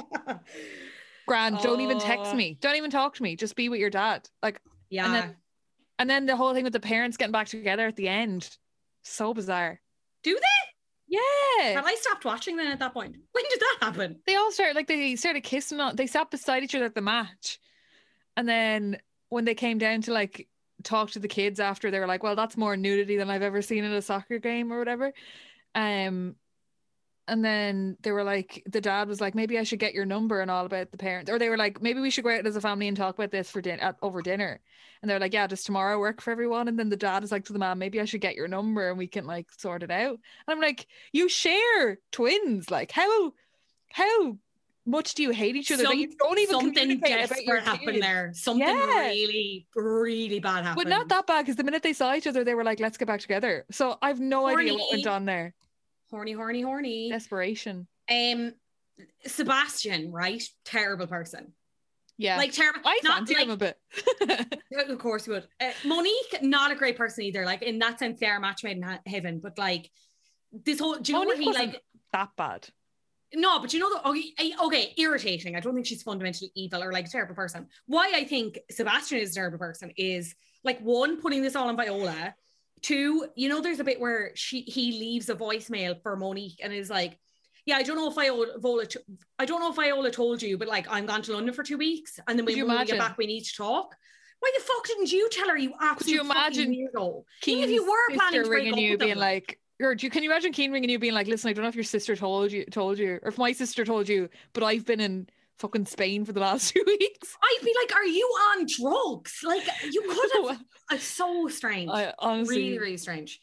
Grand. Oh. Don't even text me. Don't even talk to me. Just be with your dad. Like, yeah. And then, and then the whole thing with the parents getting back together at the end. So bizarre. Do they? Yeah. Have I stopped watching then at that point? When did that happen? They all started, like, they started kissing. On, they sat beside each other at the match. And then when they came down to, like, talk to the kids after, they were like, well, that's more nudity than I've ever seen in a soccer game or whatever. Um, and then they were like, the dad was like, maybe I should get your number and all about the parents. Or they were like, maybe we should go out as a family and talk about this for din- at, over dinner. And they're like, yeah, does tomorrow work for everyone? And then the dad is like to the mom, maybe I should get your number and we can like sort it out. And I'm like, you share twins. Like how, how much do you hate each other? Some, that you don't even something desperate happened there. Something yeah. really, really bad happened. But not that bad, because the minute they saw each other, they were like, let's get back together. So I've no horny. idea what went on there. Horny, horny, horny. Desperation. Um, Sebastian, right? Terrible person. Yeah. Like terrible. I not fancy like, him a bit. Of course you would. Uh, Monique, not a great person either. Like in that sense, they are match made in ha- heaven. But like this whole, do you Monique know what he wasn't like? That bad. No, but you know, the, okay, okay, irritating. I don't think she's fundamentally evil or like a terrible person. Why I think Sebastian is a terrible person is like one, putting this all on Viola. Two, you know, there's a bit where she he leaves a voicemail for Monique and is like, yeah, I don't know if Viola, Viola I don't know if Viola told you, but like I'm gone to London for two weeks and then when we get back, we need to talk. Why the fuck didn't you tell her, you absolute Could you imagine weirdo? Even if you were planning to break up you with being them, like, or do you, can you imagine Keen ringing you being like, listen, I don't know if your sister told you, told you, or if my sister told you, but I've been in fucking Spain for the last two weeks. I'd be like, are you on drugs? Like, you could have. It's so strange. I honestly, really, really strange.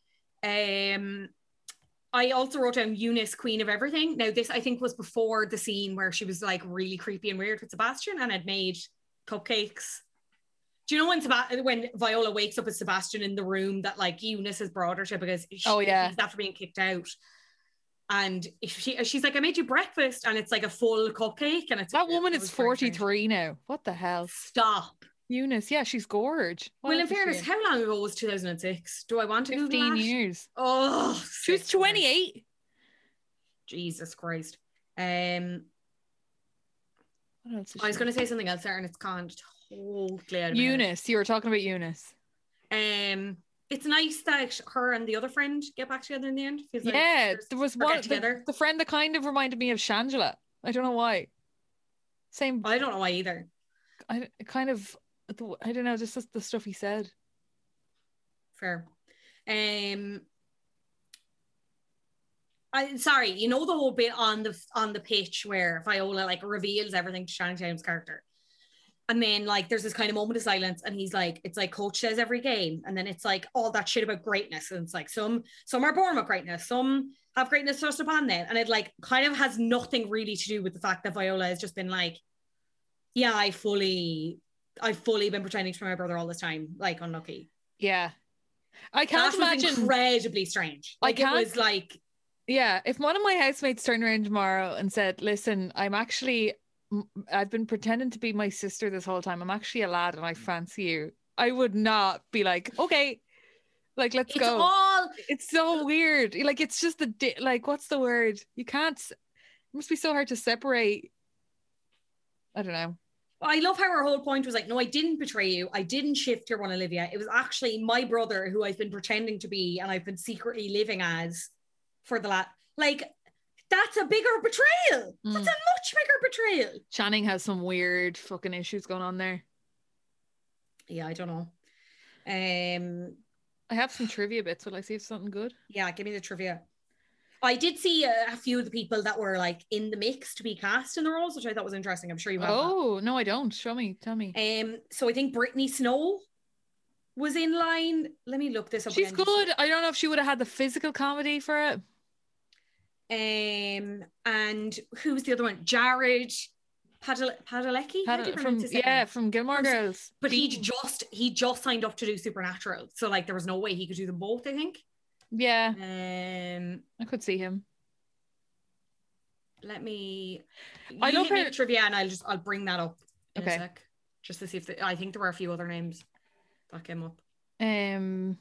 Um, I also wrote down Eunice, Queen of Everything. Now, this I think was before the scene where she was like really creepy and weird with Sebastian and had made cupcakes. Do you know when Seb- when Viola wakes up with Sebastian in the room that like Eunice has brought her to because she, oh yeah, he's after being kicked out, and she she's like, I made you breakfast, and it's like a full cupcake, and it's that woman is forty-three now. What the hell? Stop, Eunice. Yeah, she's gorge. What well, in fairness, how long ago was two thousand six? Do I want to fifteen years? Oh, she was twenty-eight. Jesus Christ. Um, what else I was going to say something else there, and it's gone. Totally out of Eunice, you were talking about Eunice. Um, it's nice that her and the other friend get back together in the end. Feels like yeah, there was one together. The, the friend that kind of reminded me of Shangela. I don't know why. Same. I don't know why either. I kind of. I don't know. Just the stuff he said. Fair. Um. I'm sorry. You know the whole bit on the on the pitch where Viola like reveals everything to Channing Tatum's character. And then like there's this kind of moment of silence and he's like, it's like coach says every game. And then it's like all that shit about greatness. And it's like some some are born with greatness, some have greatness thrust upon them. And it like kind of has nothing really to do with the fact that Viola has just been like, yeah, I fully I've fully been pretending to be my brother all this time. Like unlucky. Yeah. I can't that imagine was incredibly strange. Like I can't, it was like Yeah, if one of my housemates turned around tomorrow and said, listen, I'm actually, I've been pretending to be my sister this whole time. I'm actually a lad and I fancy you. I would not be like, okay, like, let's It's go. all It's so weird. Like, it's just the, di- like, what's the word? You can't, it must be so hard to separate. I don't know. I love how her whole point was like, no, I didn't betray you. I didn't shift your one, Olivia. It was actually my brother who I've been pretending to be and I've been secretly living as for the last. Like, that's a bigger betrayal. Mm. That's a much bigger betrayal. Channing has some weird fucking issues going on there. Yeah, I don't know. Um, I have some trivia bits. Will I see if something good? Yeah, give me the trivia. I did see a, a few of the people that were like in the mix to be cast in the roles, which I thought was interesting. I'm sure you have. Oh, that. No, I don't. Show me. Tell me. Um, so I think Brittany Snow was in line. Let me look this up. She's again. good. I don't know if she would have had the physical comedy for it. Um, and who's the other one? Jared Padale- Padalecki? Pad- from yeah, from Gilmore Girls. But he just he just signed up to do Supernatural, so like there was no way he could do them both. I think. Yeah. Um, I could see him. Let me. I love her trivia, and I'll just I'll bring that up in okay. a sec, just to see if the, I think there were a few other names that came up. Um.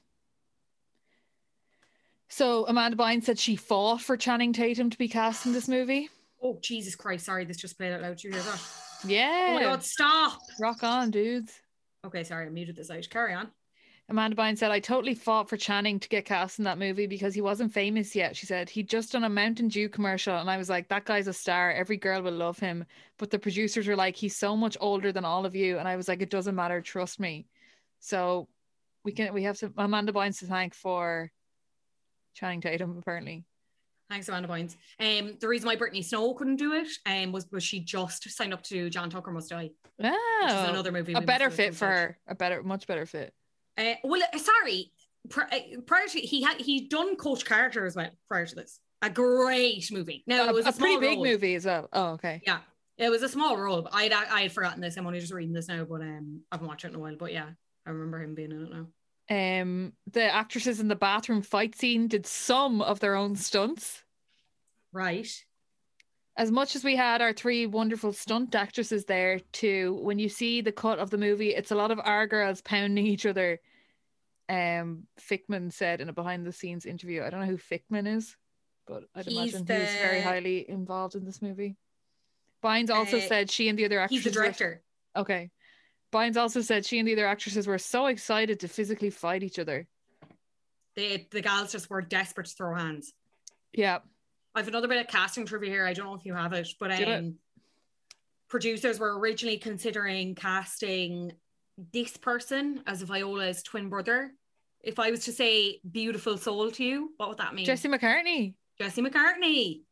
So Amanda Bynes said she fought for Channing Tatum to be cast in this movie. Oh Jesus Christ! Sorry, this just played out loud. Did you hear that? Yeah. Oh my God! Stop. Rock on, dudes. Okay, sorry, I muted this out. Carry on. Amanda Bynes said, I totally fought for Channing to get cast in that movie because he wasn't famous yet. She said, he'd just done a Mountain Dew commercial and I was like, that guy's a star. Every girl will love him. But the producers were like, he's so much older than all of you. And I was like, it doesn't matter. Trust me. So we can, we have to, Amanda Bynes to thank for Channing Tatum, apparently. Thanks, Amanda Bynes. Um, the reason why Brittany Snow couldn't do it um, was, was she just signed up to do John Tucker Must Die. Oh, which is another movie. A better fit for her. A better, much better fit. Uh, well, sorry. Prior to he had he done Coach Carter as well. Prior to this, a great movie. Now a, it was a, a pretty big role. movie as well. Oh, okay. Yeah, it was a small role. But I had I had forgotten this. I'm only just reading this now, but um, I haven't watched it in a while. But yeah, I remember him being in it now. Um, the actresses in the bathroom fight scene did some of their own stunts. Right. As much as we had our three wonderful stunt actresses there too, when you see the cut of the movie, it's a lot of our girls pounding each other. Um, Fickman said in a behind the scenes interview, I don't know who Fickman is, but I'd he's imagine the... he's very highly involved in this movie. Bynes also uh, said she and the other actresses. He's the director. Were... Okay. Bynes also said she and the other actresses were so excited to physically fight each other. The the gals just were desperate to throw hands. Yeah. I have another bit of casting trivia here. I don't know if you have it, but um, it? producers were originally considering casting this person as Viola's twin brother. If I was to say beautiful soul to you, what would that mean? Jesse McCartney. Jesse McCartney.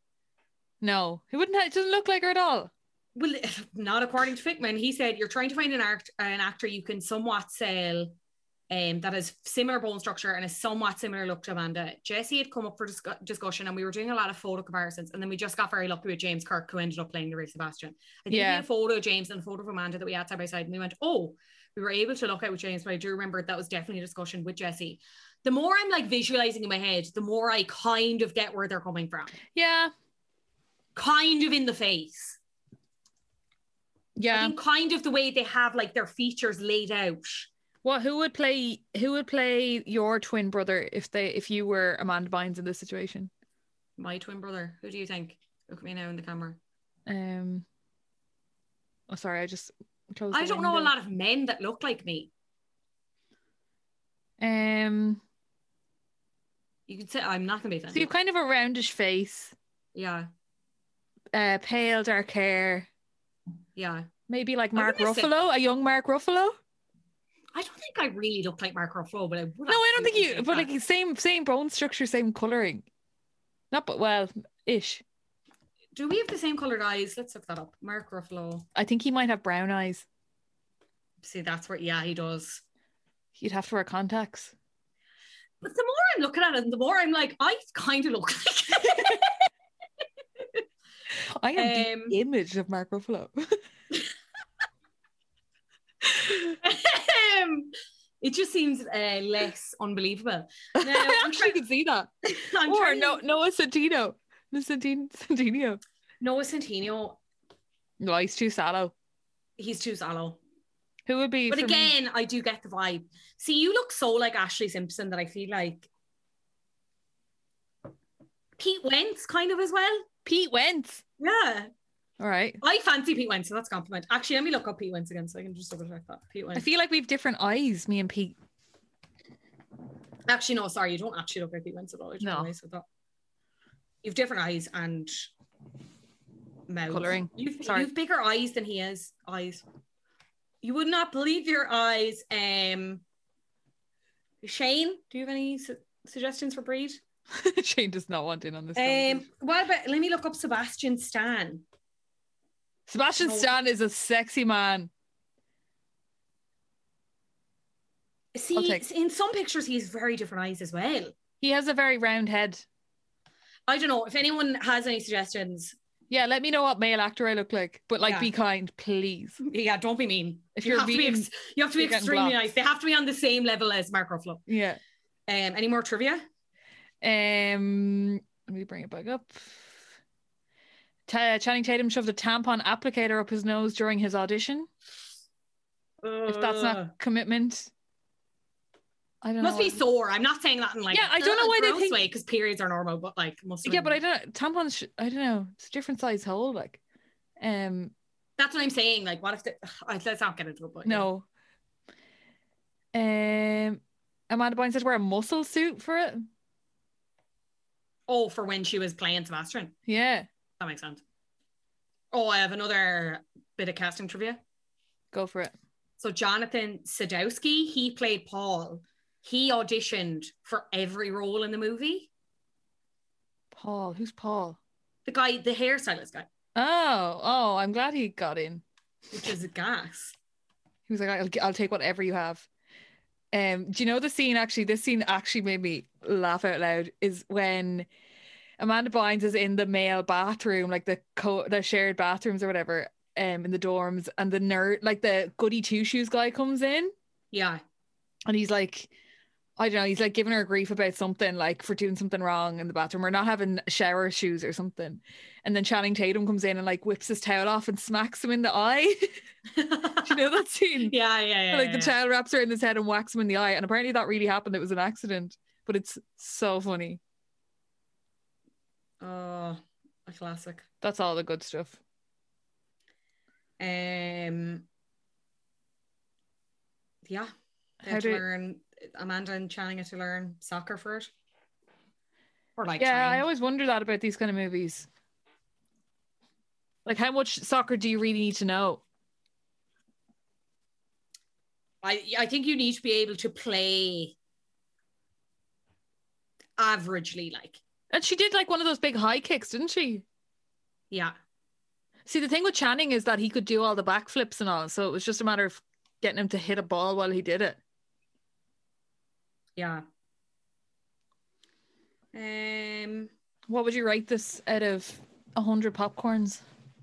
No, he wouldn't have, it doesn't look like her at all. Well, not according to Fickman. He said, you're trying to find an, act, an actor you can somewhat sell um, that has similar bone structure and a somewhat similar look to Amanda. Jesse had come up for dis- discussion and we were doing a lot of photo comparisons, and then we just got very lucky with James Kirk, who ended up playing Larry Sebastian. I think yeah. we had a photo of James and a photo of Amanda that we had side by side, and we went, oh, we were able to look out with James, but I do remember that was definitely a discussion with Jesse. The more I'm like visualizing in my head, the more I kind of get where they're coming from. Yeah. Kind of in the face. Yeah. I think kind of the way they have like their features laid out. What? Who would play? Who would play your twin brother if they if you were Amanda Bynes in this situation? My twin brother. Who do you think? Look at me now in the camera. Um. Oh, sorry. I just closed. I don't know a lot of men that look like me. Um. You could say I'm not gonna be. So you've kind of a roundish face. Yeah. Uh, pale dark hair. Yeah. Maybe like Mark Ruffalo, say, a young Mark Ruffalo. I don't think I really look like Mark Ruffalo, but I would. No, I don't think you. But that. like same, same bone structure, same coloring. Not, but well, ish. Do we have the same colored eyes? Let's look that up. Mark Ruffalo. I think he might have brown eyes. See, that's where. Yeah, he does. You'd have to wear contacts. But the more I'm looking at it, the more I'm like, I kind of look like. I am um, the image of Mark Ruffalo. um, It just seems uh, less unbelievable. Now, I I'm actually try- could see that. I'm Or trying no, to- Noah Centino. No, Centino. Centino. Noah Centino, No, he's too sallow. he's too sallow. Who would be? But for me? again, I do get the vibe. See, you look so like Ashley Simpson that I feel like Pete Wentz kind of as well. Pete Wentz. Yeah. All right. I fancy Pete Wentz, so that's a compliment. Actually, let me look up Pete Wentz again so I can just double check that. Pete Wentz. I feel like we have different eyes, me and Pete. Actually, no, sorry, you don't actually look like Pete Wentz at all. I don't No. know why I said that. You have different eyes and mouth. Colouring. You've, Sorry. you've bigger eyes than he has. Eyes. You would not believe your eyes. Um, Shane, do you have any su- suggestions for breed? Shane does not want in on this. Um, conversation. what about? Let me look up Sebastian Stan. Sebastian no. Stan is a sexy man. See, take- in some pictures, he has very different eyes as well. He has a very round head. I don't know if anyone has any suggestions. Yeah, let me know what male actor I look like, but like, Yeah. be kind, please. Yeah, don't be mean. If you you're have to be, being- ex- you have to be you're getting extremely blocked. nice. They have to be on the same level as Mark Ruffalo. Yeah. Um, any more trivia? Um, let me bring it back up. Ta Channing Tatum shoved a tampon applicator up his nose during his audition. If that's Ugh. not commitment, I don't Must know. be sore. I'm not saying that in like Yeah, I don't know why they gross think- way because periods are normal, but like must. Yeah, but I don't. Tampons. sh- I don't know. It's a different size hole. Like, um, That's what I'm saying. Like, what if the, let's not get into it? But yeah. no. Um, Amanda Bynes said wear a muscle suit for it. Oh, for when she was playing Sebastian. Yeah, That makes sense. Oh, I have another bit of casting trivia. go for it. So Jonathan Sadowski, he played Paul. He auditioned for every role in the movie. Paul, who's Paul? The guy, the hairstylist guy, Oh, oh, I'm glad he got in. which is a gas. He was like, I'll, I'll take whatever you have. Um, do you know the scene actually? This scene actually made me laugh out loud. Is when Amanda Bynes is in the male bathroom, like the co- the shared bathrooms or whatever, um, in the dorms, and the nerd, like the goody two shoes guy, comes in, Yeah. and he's like, I don't know, he's like giving her grief about something, like for doing something wrong in the bathroom or not having shower shoes or something. And then Channing Tatum comes in and like whips his towel off and smacks him in the eye. Do you know that scene? Yeah, yeah, yeah. Like the yeah. towel wraps her in his head and whacks him in the eye. And apparently that really happened. It was an accident, but it's so funny. Oh, a classic. That's all the good stuff. Um. Yeah. They How had to do- learn. Amanda and Channing had to learn soccer for it. Or like, Yeah, I train. always wonder that about these kind of movies. Like, how much soccer do you really need to know? I I think you need to be able to play averagely, like, And she did like one of those big high kicks, didn't she? yeah. See, the thing with Channing is that he could do all the backflips and all. So it was just a matter of getting him to hit a ball while he did it. Yeah. Um, What would you rate this out of one hundred popcorns?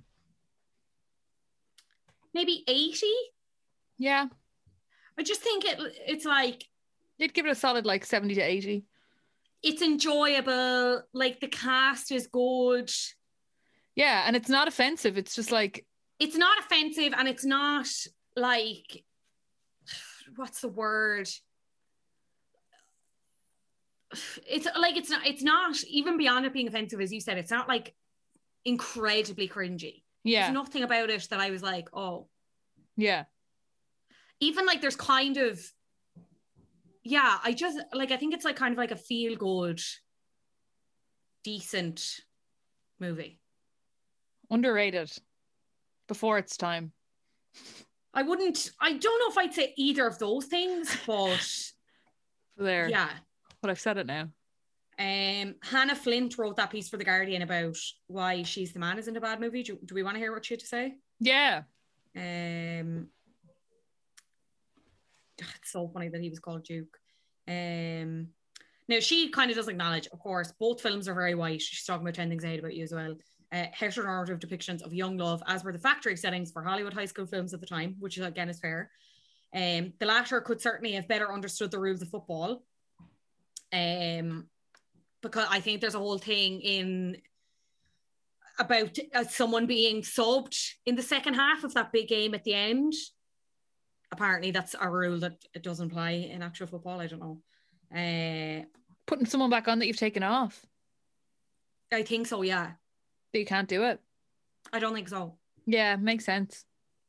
maybe eighty. Yeah. I just think it it's like You'd give it a solid like seventy to eighty. it's enjoyable. Like the cast is good. Yeah, and it's not offensive. It's just like, It's not offensive and it's not like what's the word? It's like it's not it's not even beyond it being offensive, as you said, it's not like incredibly cringy. yeah, There's nothing about it that I was like, oh. yeah. Even like there's kind of yeah, I just like I think it's like kind of like a feel good, decent movie. Underrated. Before its time. I wouldn't I don't know if I'd say either of those things, but There. yeah. But I've said it now. Um, Hannah Flint wrote that piece for The Guardian about why She's the Man isn't a bad movie. Do, do we want to hear what she had to say? Yeah. Um, it's so funny that he was called Duke. Um, now she kind of does acknowledge, of course, both films are very white. She's talking about ten Things I Hate About You as well. Uh, heteronormative depictions of young love, as were the factory settings for Hollywood high school films at the time, which again is fair. Um, the latter could certainly have better understood the rules of football. Um, because I think there's a whole thing in about uh, someone being subbed in the second half of that big game at the end. Apparently that's a rule that it doesn't apply in actual football. I don't know. Uh, Putting someone back on that you've taken off. I think so, yeah. But you can't do it. I don't think so. Yeah, makes sense.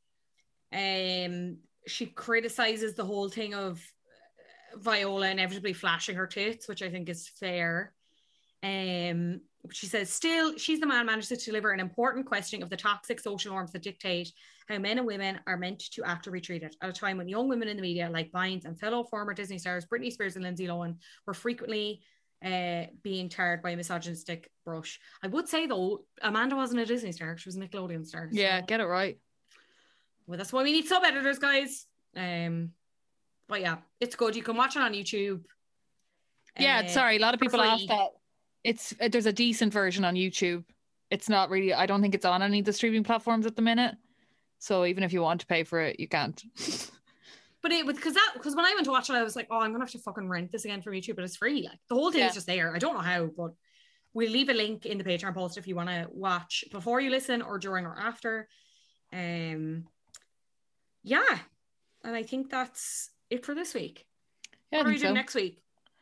Um, she criticizes the whole thing of Viola inevitably flashing her tits, which I think is fair. Um, she says, still, she's the man managed to deliver an important questioning of the toxic social norms that dictate how men and women are meant to act or be treated at a time when young women in the media like Bynes and fellow former Disney stars Britney Spears and Lindsay Lohan were frequently uh, being tarred by a misogynistic brush. I would say, though, Amanda wasn't a Disney star. She was a Nickelodeon star. So. Yeah, get it right. Well, that's why we need sub-editors, guys. Um, but yeah, it's good. You can watch it on YouTube. Yeah, uh, sorry, a lot of people free. ask that. It's there's a decent version on YouTube. It's not really, I don't think it's on any of the streaming platforms at the minute. So even if you want to pay for it, you can't. But it because that because when I went to watch it, I was like, oh, I'm gonna have to fucking rent this again from YouTube, but it's free. Like the whole thing Yeah. is just there. I don't know how, but we'll leave a link in the Patreon post if you want to watch before you listen or during or after. Um, yeah, and I think that's it for this week. Yeah, what I are we think doing so. next week?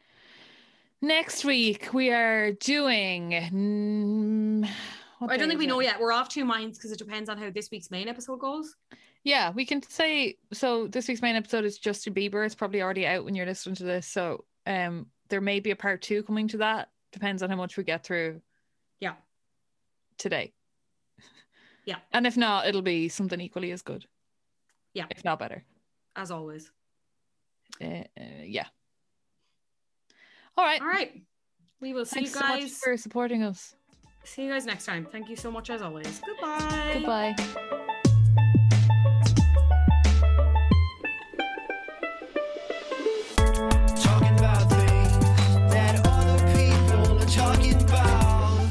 Next week we are doing. Mm, what I don't day think we is know it? yet. We're off two minds because it depends on how this week's main episode goes. Yeah, we can say so. This week's main episode is Justin Bieber. It's probably already out when you're listening to this. So, um, there may be a part two coming to that. Depends on how much we get through. Yeah. Today. Yeah. And if not, it'll be something equally as good. Yeah. If not better. As always. Uh, uh, yeah. All right. All right. We will see Thanks you so much guys. for supporting us. See you guys next time. Thank you so much as always. Goodbye. Goodbye. Talking about things that other people are talking about.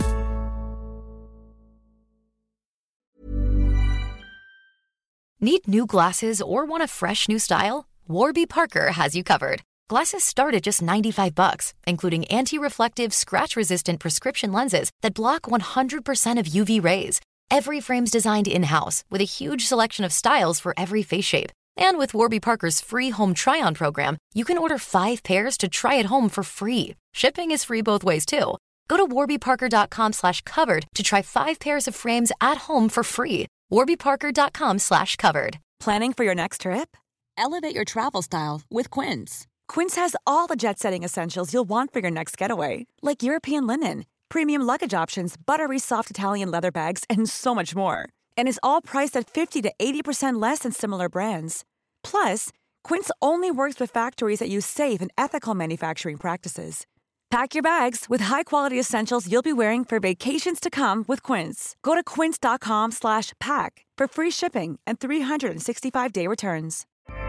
Need new glasses or want a fresh new style? Warby Parker has you covered. Glasses start at just ninety-five bucks, including anti-reflective, scratch-resistant prescription lenses that block one hundred percent of U V rays. Every frame's designed in-house with a huge selection of styles for every face shape. And with Warby Parker's free home try-on program, you can order five pairs to try at home for free. Shipping is free both ways, too. Go to warbyparker.com slash covered to try five pairs of frames at home for free. warbyparker.com slash covered. Planning for your next trip? Elevate your travel style with Quince. Quince has all the jet-setting essentials you'll want for your next getaway, like European linen, premium luggage options, buttery soft Italian leather bags, and so much more. And is all priced at fifty to eighty percent less than similar brands. Plus, Quince only works with factories that use safe and ethical manufacturing practices. Pack your bags with high-quality essentials you'll be wearing for vacations to come with Quince. Go to quince.com slash pack for free shipping and three sixty-five day returns.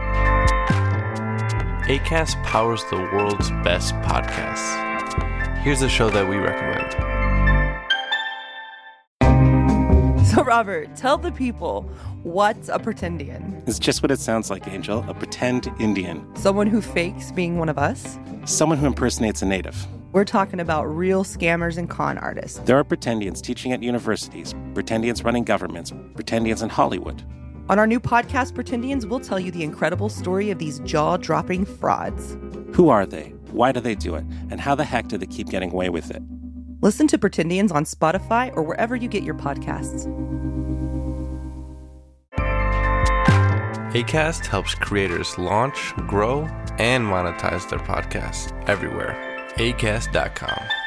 Acast powers the world's best podcasts. Here's a show that we recommend. So, Robert, tell the people, what's a pretendian? It's just what it sounds like, Angel. A pretend Indian. Someone who fakes being one of us? Someone who impersonates a native. We're talking about real scammers and con artists. There are pretendians teaching at universities, pretendians running governments, pretendians in Hollywood. On our new podcast, Pretendians, we'll tell you the incredible story of these jaw-dropping frauds. Who are they? Why do they do it? And how the heck do they keep getting away with it? Listen to Pretendians on Spotify or wherever you get your podcasts. Acast helps creators launch, grow, and monetize their podcasts everywhere. acast dot com.